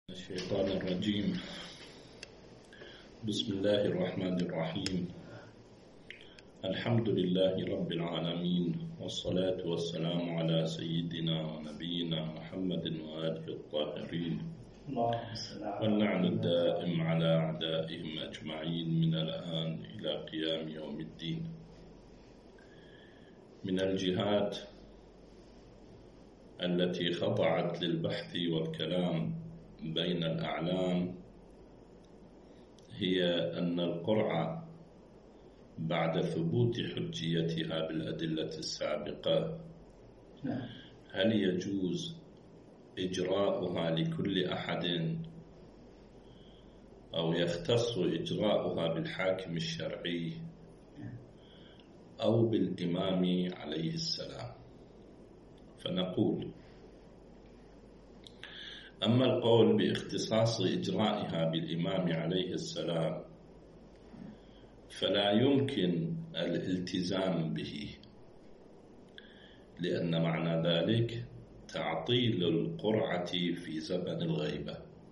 الشيطان الرجيم. بسم الله الرحمن الرحيم. الحمد لله رب العالمين، والصلاة والسلام على سيدنا ونبينا محمد وآله الطاهرين، واللعن الدائم على أعدائهم أجمعين من الآن إلى قيام يوم الدين. من الجهات التي خضعت للبحث والكلام بين الأعلام هي أن القرعة بعد ثبوت حجيتها بالأدلة السابقة هل يجوز إجراؤها لكل أحد أو يختص إجراؤها بالحاكم الشرعي أو بالإمام عليه السلام؟ فنقول: أما القول باختصاص إجرائها بالإمام عليه السلام فلا يمكن الالتزام به، لأن معنى ذلك تعطيل القرعة في زمن الغيبة،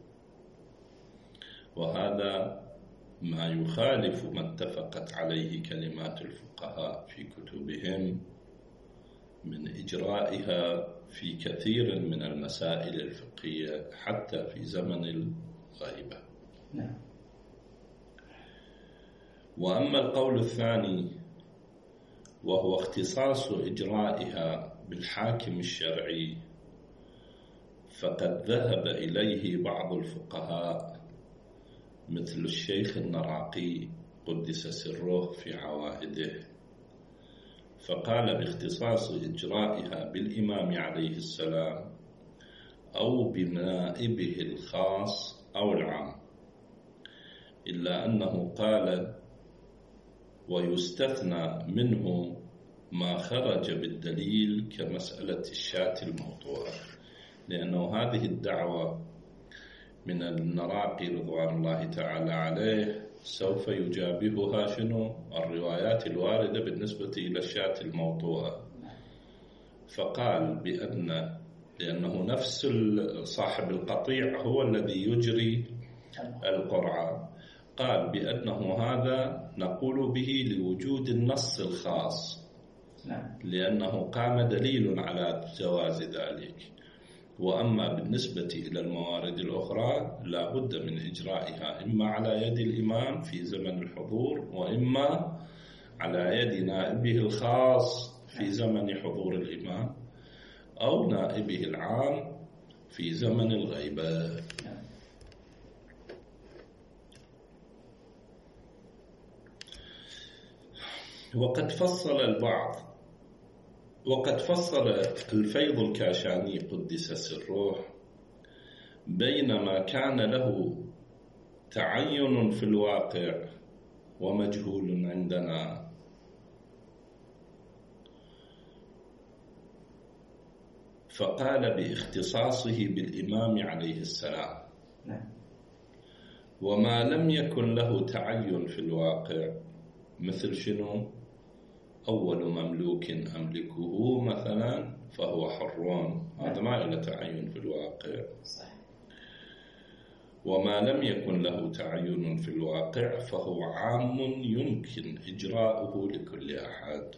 وهذا ما يخالف ما اتفقت عليه كلمات الفقهاء في كتبهم من إجرائها في كثير من المسائل الفقهية حتى في زمن الغيبة. وأما القول الثاني وهو اختصاص إجرائها بالحاكم الشرعي فقد ذهب إليه بعض الفقهاء مثل الشيخ النراقي قدس سره في عوائده، فقال باختصاص إجرائها بالإمام عليه السلام أو بنائبه الخاص أو العام، إلا أنه قال: ويستثنى منه ما خرج بالدليل كمسألة الشاة الموضوعة، لأنه هذه الدعوة من النراقي رضوان الله تعالى عليه سوف يجابهها الروايات الواردة بالنسبة إلى الشاة الموضوعة. فقال لأنه نفس صاحب القطيع هو الذي يجري القرعة، قال بأنه هذا نقول به لوجود النص الخاص، لأنه قام دليل على جواز ذلك. وأما بالنسبة إلى الموارد الأخرى لا بد من إجرائها إما على يد الإمام في زمن الحضور، وإما على يد نائبه الخاص في زمن حضور الإمام، أو نائبه العام في زمن الغيبة. وقد فصل الفيض الكاشاني قدس سره بين ما كان له تعين في الواقع ومجهول عندنا، فقال باختصاصه بالإمام عليه السلام، وما لم يكن له تعين في الواقع مثل أول مملوك أملكه مثلا فهو حرون، هذا ما له تعين في الواقع. وما لم يكن له تعين في الواقع فهو عام يمكن إجراؤه لكل أحد.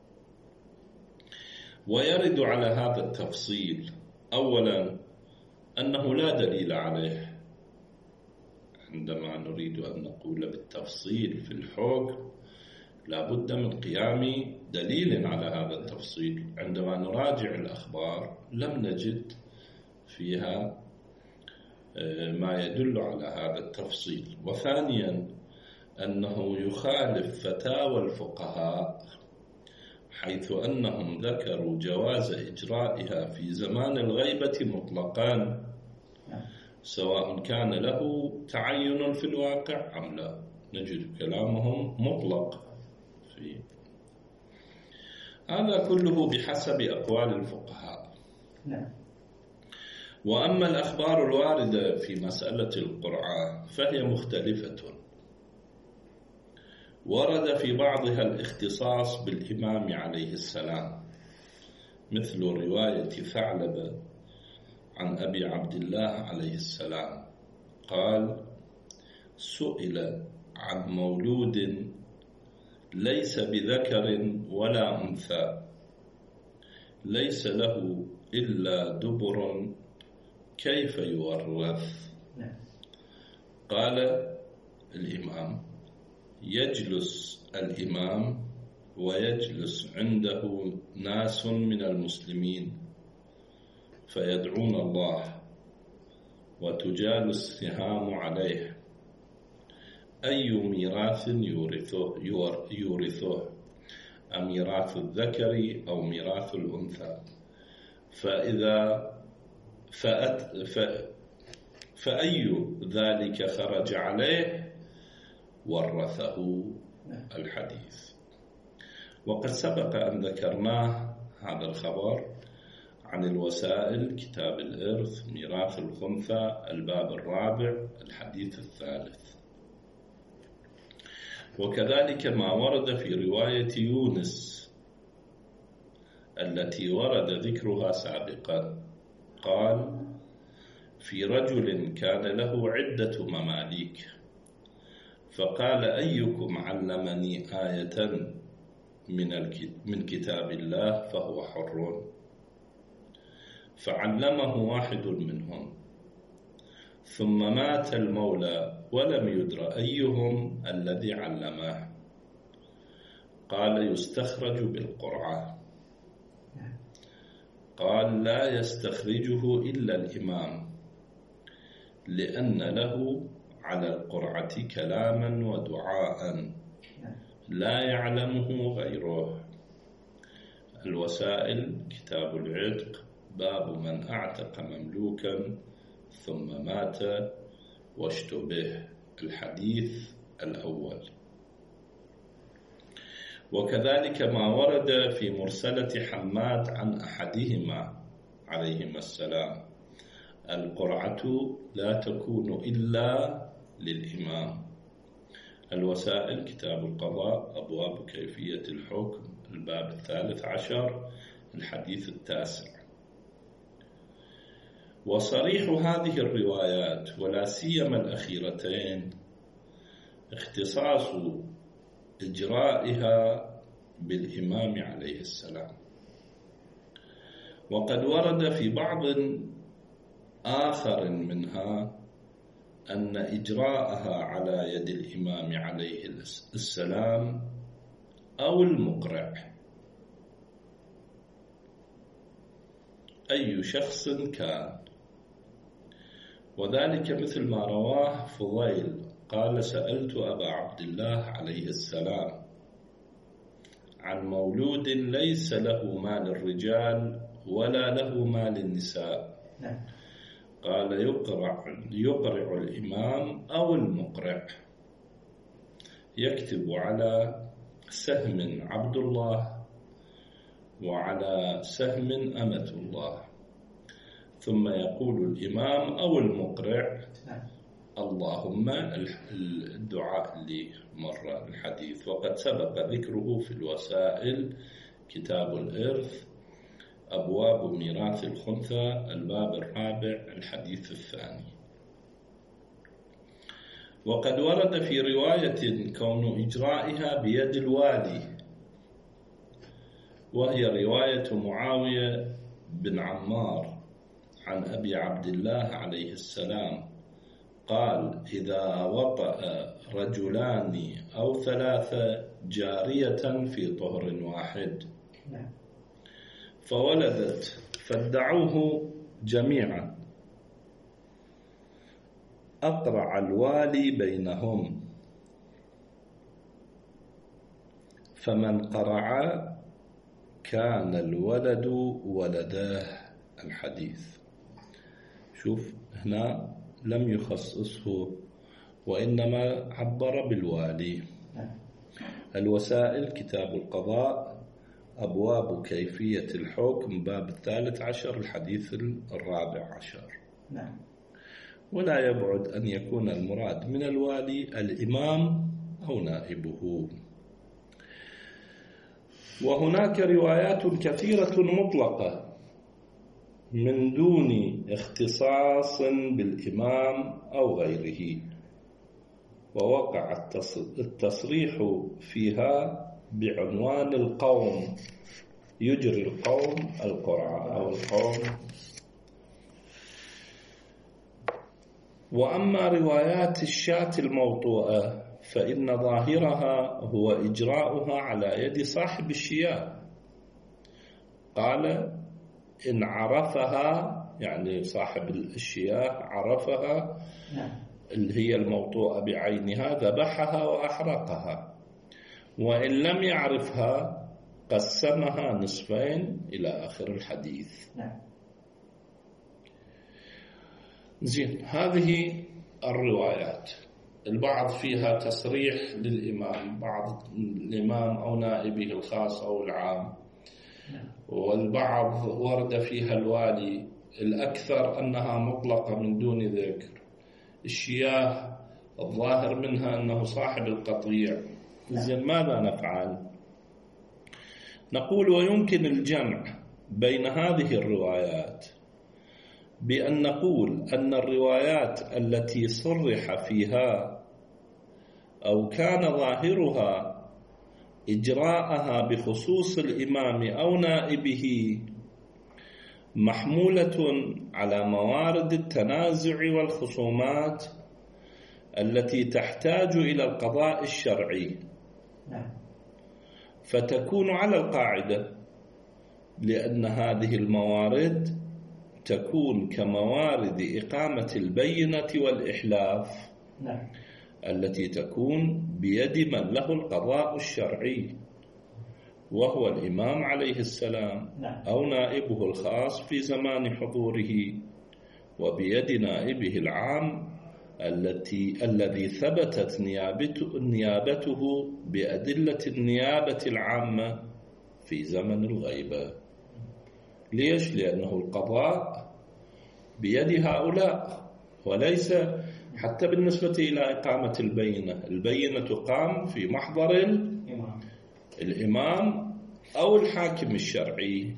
ويرد على هذا التفصيل أولا أنه لا دليل عليه. عندما نريد أن نقول بالتفصيل في الحكم لا بد من قيام دليل على هذا التفصيل. عندما نراجع الأخبار لم نجد فيها ما يدل على هذا التفصيل. وثانيا أنه يخالف فتاوى الفقهاء حيث أنهم ذكروا جواز إجرائها في زمان الغيبة مطلقا، سواء كان له تعين في الواقع أم لا، نجد كلامهم مطلق فيه. هذا كله بحسب أقوال الفقهاء. وأما الأخبار الواردة في مسألة القرعة فهي مختلفة. ورد في بعضها الاختصاص بالإمام عليه السلام مثل رواية ثعلبة عن أبي عبد الله عليه السلام قال: سئل عن مولود ليس بذكر ولا أنثى ليس له إلا دبر كيف يورث؟ قال الإمام: يجلس الإمام ويجلس عنده ناس من المسلمين فيدعون الله وتجال السهام عليه أي ميراث يورثه أميراث الذكر أو ميراث الأنثى، فأي ذلك خرج عليه ورثه الحديث. وقد سبق أن ذكرناه هذا الخبر عن الوسائل، كتاب الإرث، ميراث الخنثى، الباب الرابع، الحديث الثالث. وكذلك ما ورد في رواية يونس التي ورد ذكرها سابقا، قال: في رجل كان له عدة مماليك فقال: أيكم علمني آية من كتاب الله فهو حر، فعلمه واحد منهم، ثم مات المولى ولم يدر أيهم الذي علمه، قال: يستخرج بالقرعة. قال: لا يستخرجه إلا الإمام، لأن له على القرعة كلاما ودعاء لا يعلمه غيره. الوسائل، كتاب العتق، باب من أعتق مملوكا ثم مات واشتبه، الحديث الأول. وكذلك ما ورد في مرسلة حماد عن أحدهما عليهما السلام: القرعة لا تكون إلا للإمام. الوسائل، كتاب القضاء، أبواب كيفية الحكم، الباب 13، الحديث 9. وصريح هذه الروايات ولا سيما الأخيرتين اختصاص إجرائها بالإمام عليه السلام. وقد ورد في بعض آخر منها أن إجراءها على يد الإمام عليه السلام أو المقرع أي شخص كان، وذلك مثل ما رواه فضيل قال: سألت أبا عبد الله عليه السلام عن مولود ليس له مال الرجال ولا له مال النساء، قال: يقرع الإمام أو المقرع، يكتب على سهم عبد الله وعلى سهم أمة الله، ثم يقول الإمام أو المقرع: اللهم، الدعاء اللي مر الحديث وقد سبق ذكره في الوسائل، كتاب الإرث، أبواب ميراث الخنثى، الباب الرابع، الحديث الثاني. وقد ورد في رواية كون إجرائها بيد الوالي، وهي رواية معاوية بن عمار عن أبي عبد الله عليه السلام قال: إذا وطأ رجلان أو 3 جارية في طهر واحد فولدت فادعوه جميعا، أقرع الوالي بينهم، فمن قرع كان الولد ولداه، الحديث. شوف هنا لم يخصصه وإنما عبر بالوالي. الوسائل، كتاب القضاء، أبواب كيفية الحكم، باب 13، الحديث 14. ولا يبعد أن يكون المراد من الوالي الإمام أو نائبه. وهناك روايات كثيرة مطلقة من دون اختصاص بالإمام أو غيره، ووقع التصريح فيها بعنوان القوم، يجري القوم القرعة أو القوم. وأما روايات الشاة الموطوءة فإن ظاهرها هو إجراؤها على يد صاحب الشياه. قال إن عرفها، يعني صاحب الشياه عرفها اللي هي الموطوءة بعينها ذبحها وأحرقها، وإن لم يعرفها قسمها نصفين إلى آخر الحديث. زين، هذه الروايات البعض فيها تصريح للإمام، بعض الإمام أو نائبه الخاص أو العام، والبعض ورد فيها الوالي. الأكثر أنها مطلقة من دون ذكر. الشياه الظاهر منها أنه صاحب القطيع. زين، ماذا نفعل؟ نقول ويمكن الجمع بين هذه الروايات بأن نقول أن الروايات التي صرح فيها أو كان ظاهرها إجراءها بخصوص الإمام أو نائبه محمولة على موارد التنازع والخصومات التي تحتاج إلى القضاء الشرعي، فتكون على القاعدة، لأن هذه الموارد تكون كموارد إقامة البينة والإحلاف التي تكون بيد من له القضاء الشرعي، وهو الإمام عليه السلام أو نائبه الخاص في زمان حضوره، وبيد نائبه العام الذي ثبتت نيابته بأدلة النيابة العامة في زمن الغيبة. ليش؟ لأنه القضاء بيد هؤلاء، وليس حتى بالنسبة إلى إقامة البينة تقام في محضر الإمام أو الحاكم الشرعي.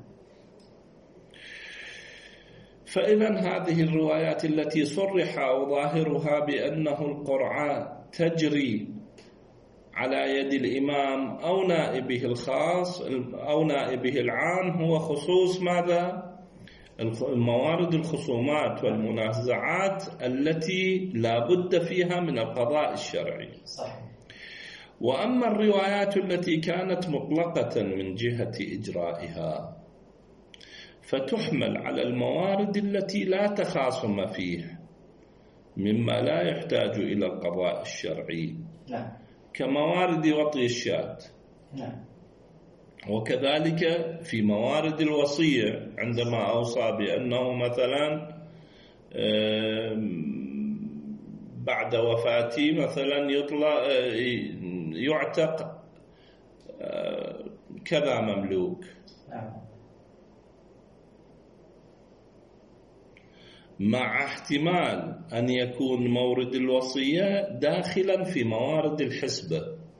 فإذا هذه الروايات التي صرح أو ظاهرها بأنه القرعة تجري على يد الإمام أو نائبه الخاص أو نائبه العام هو خصوص ماذا؟ الموارد الخصومات والمنازعات التي لا بد فيها من القضاء الشرعي. صحيح. وأما الروايات التي كانت مطلقة من جهة إجرائها فتحمل على الموارد التي لا تخاصم فيه مما لا يحتاج إلى القضاء الشرعي، كموارد وطي الشاة، وكذلك في موارد الوصية عندما أوصى بأنه مثلا بعد وفاتي مثلا يعتق كذا مملوك، مع احتمال أن يكون مورد الوصية داخلا في موارد الحسبة.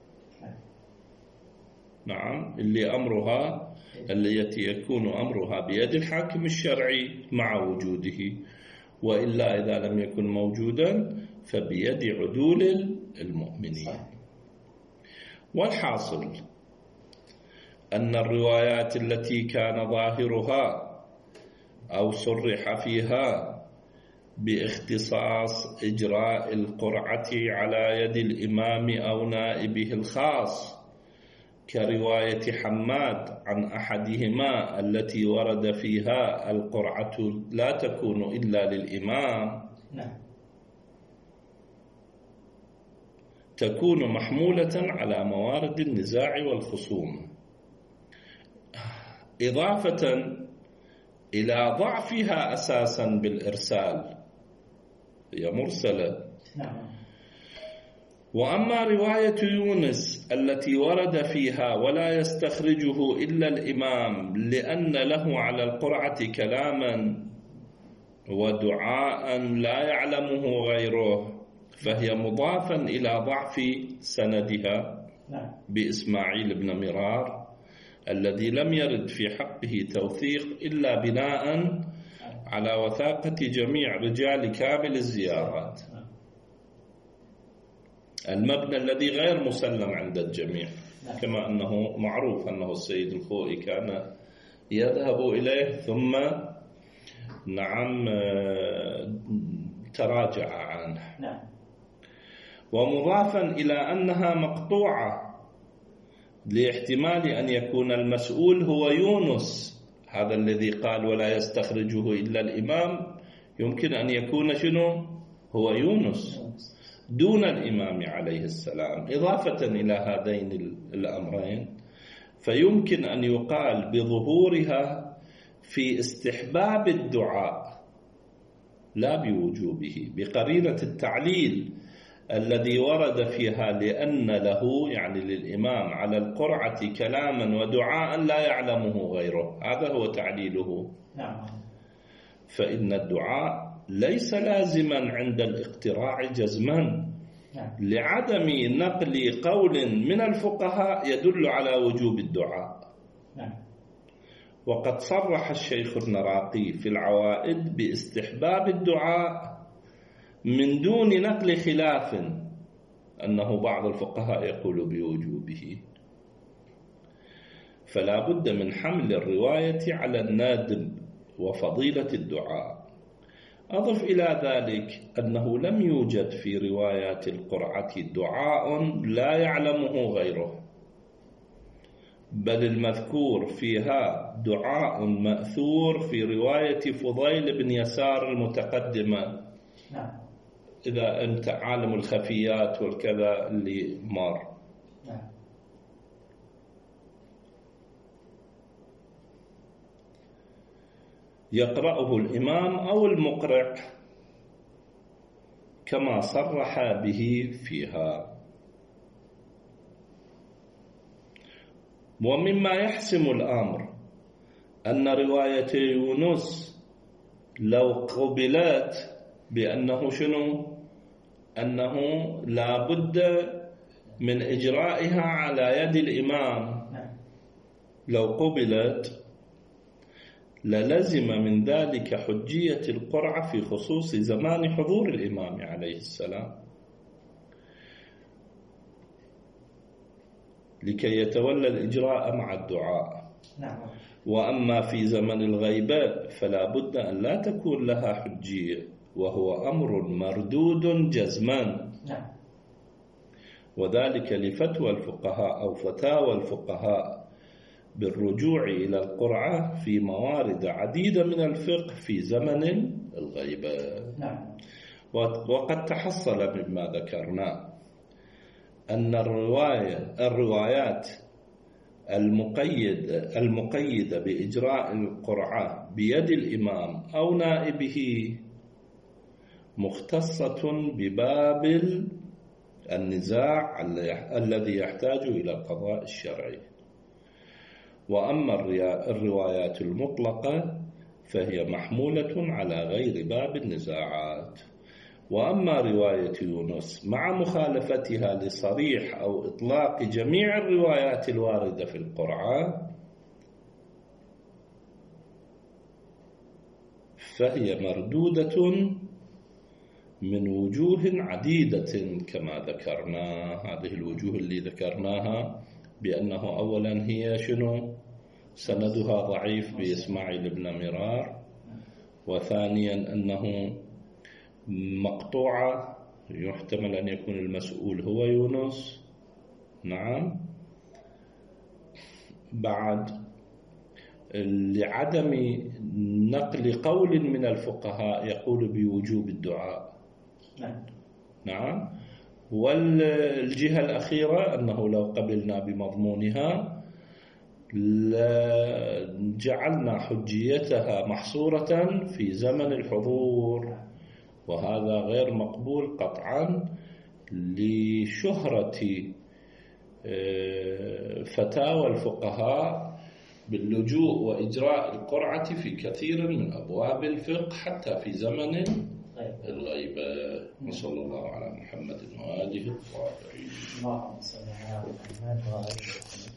نعم، التي يكون أمرها بيد الحاكم الشرعي مع وجوده، وإلا إذا لم يكن موجودا فبيد عدول المؤمنين. والحاصل أن الروايات التي كان ظاهرها أو صرح فيها باختصاص إجراء القرعة على يد الإمام أو نائبه الخاص، كرواية حماد عن أحدهما التي ورد فيها القرعة لا تكون إلا للإمام، تكون محمولة على موارد النزاع والخصوم، إضافة إلى ضعفها أساسا بالإرسال، هي مرسلة. وأما رواية يونس التي ورد فيها ولا يستخرجه إلا الإمام لأن له على القرعة كلاما ودعاء لا يعلمه غيره، فهي مضافا إلى ضعف سندها بإسماعيل بن مرار، الذي لم يرد في حقه توثيق إلا بناء على وثاقة جميع رجال كامل الزيارات، المبنى الذي غير مسلم عند الجميع، كما أنه معروف أنه السيد الخوئي كان يذهب إليه ثم تراجع عنه. ومضافا إلى أنها مقطوعة لاحتمال أن يكون المسؤول هو يونس، هذا الذي قال ولا يستخرجه إلا الإمام، يمكن أن يكون شنو؟ هو يونس دون الإمام عليه السلام. إضافة إلى هذين الأمرين فيمكن أن يقال بظهورها في استحباب الدعاء لا بوجوبه، بقرينة التعليل الذي ورد فيها لأن له يعني للإمام على القرعة كلاما ودعاء لا يعلمه غيره، هذا هو تعليله. فإن الدعاء ليس لازما عند الاقتراع جزما لعدم نقل قول من الفقهاء يدل على وجوب الدعاء. وقد صرح الشيخ النراقي في العوائد باستحباب الدعاء من دون نقل خلاف أنه بعض الفقهاء يقول بوجوبه، فلا بد من حمل الرواية على الندب وفضيلة الدعاء. أضف إلى ذلك أنه لم يوجد في روايات القرعة دعاء لا يعلمه غيره، بل المذكور فيها دعاء مأثور في رواية فضيل بن يسار المتقدمة. إذا أنت عالم الخفيات والكذا اللي مر. يقرأه الإمام أو المقرع كما صرح به فيها. ومما يحسم الأمر أن رواية يونس لو قبلت بأنه شنو؟ أنه لا بد من إجرائها على يد الإمام، لو قبلت للزم من ذلك حجية القرعة في خصوص زمان حضور الإمام عليه السلام، لكي يتولى الإجراء مع الدعاء. وأما في زمن الغيبة فلا بد أن لا تكون لها حجية، وهو أمر مردود جزما، وذلك لفتوى الفقهاء أو فتاوى الفقهاء بالرجوع إلى القرعة في موارد عديدة من الفقه في زمن الغيبة. وقد تحصل مما ذكرنا أن الروايات المقيدة بإجراء القرعة بيد الإمام أو نائبه مختصة بباب النزاع الذي يحتاج إلى القضاء الشرعي. وأما الروايات المطلقة فهي محمولة على غير باب النزاعات. وأما رواية يونس مع مخالفتها لصريح أو إطلاق جميع الروايات الواردة في القرعة فهي مردودة من وجوه عديدة كما ذكرنا. هذه الوجوه اللي ذكرناها بأنه أولا هي شنو؟ سندها ضعيف بإسماعيل بن مرار، وثانيا أنه مقطوعة يحتمل أن يكون المسؤول هو يونس. بعد لعدم نقل قول من الفقهاء يقول بوجوب الدعاء. والجهة الأخيرة أنه لو قبلنا بمضمونها جعلنا حجيتها محصورة في زمن الحضور، وهذا غير مقبول قطعا لشهرة فتاوى الفقهاء باللجوء وإجراء القرعة في كثير من أبواب الفقه حتى في زمن الغيبة. صلى الله على محمد وآله الطاهرين.